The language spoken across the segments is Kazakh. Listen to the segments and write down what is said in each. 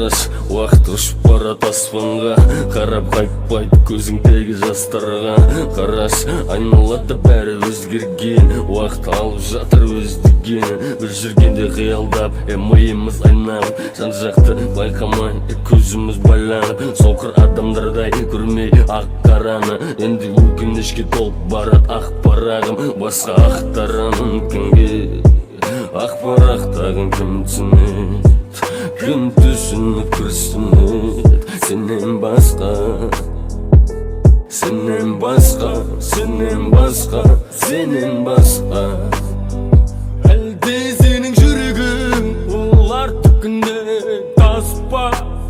қараш, уақыт ұшып барат аспанға, қарап қайтпайды көзіңдегі жастарға. Қараш, айналада бәрі өзгерген, уақыт алып жатыр өздеген. Бір жүргенде қиялдап, миымыз айналып, жан жақты байқамай көзіміз байланып, соқыр адамдардай көрмей ақ қараны. Енді өкінішке толып барат ақ парағым, басқа ақтарым кімге? Ақ парақтағын кім түсінеді, кім түсініп күрсінеді? Сенен басқа, сенен басқа, сенен басқа, сенен басқа. Әлде сенің жүрегің олар түкінде тас па?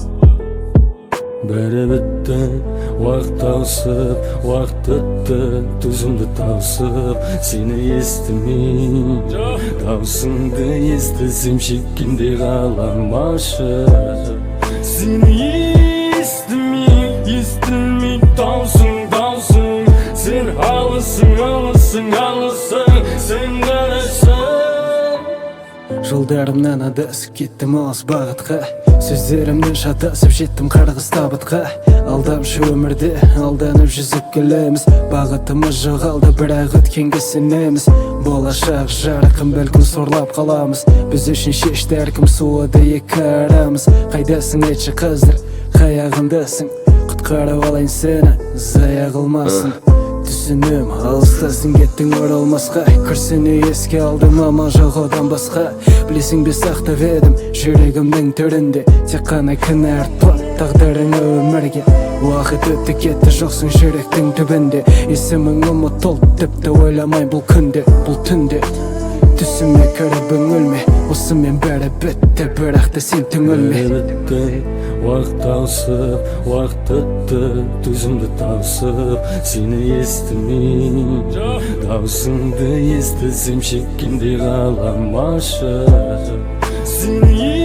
Бәрі бітті, уақыт таусып, уақыт өтті, төзімді таусып, сені естімей, даусыңды естісем шеккенде қалам ашып. Сені естімей, естілмей, даусың, даусың, сен алысың, алысың, алысың, сен қарасың. Жолдарымнан адасып кеттім алыс бағытқа, сөздерімнен шатасып жеттім қарғыс табытқа. Алдамшы өмірде алданып жүзіп келеміз, бағытымыз жоғалды бірақ өткенге сенеміз. Болашақ жарқын бәлкім сорлап қаламыз, біз үшін шешті әркім суыды екі арамыз. Қайдасың айтшы қазір, қаяғындасың, құтқарып алайын сені, зая қылмасын. Түсінем, алыстасың кеттің оралмасқа, күрсіне еске алдым амал жоқ одан басқа. Білесің бе сақтап едім жүрегімнің төрінде, тек қана кінә артпа тағдырыңа өмірге. Уақыт өтті кетті жоқсың жүректің түбінде, есімің ұмытылды тіпті ойламай бұл күнде, бұл түнде. Түсіме кіріп үңілме, осымен бәрі бітті, бірақ та сен түңілме. Уақыт таусып, уақыт өтті, төзімді таусып, сені естімей, даусыңды естісем шеккенде қалам ашып.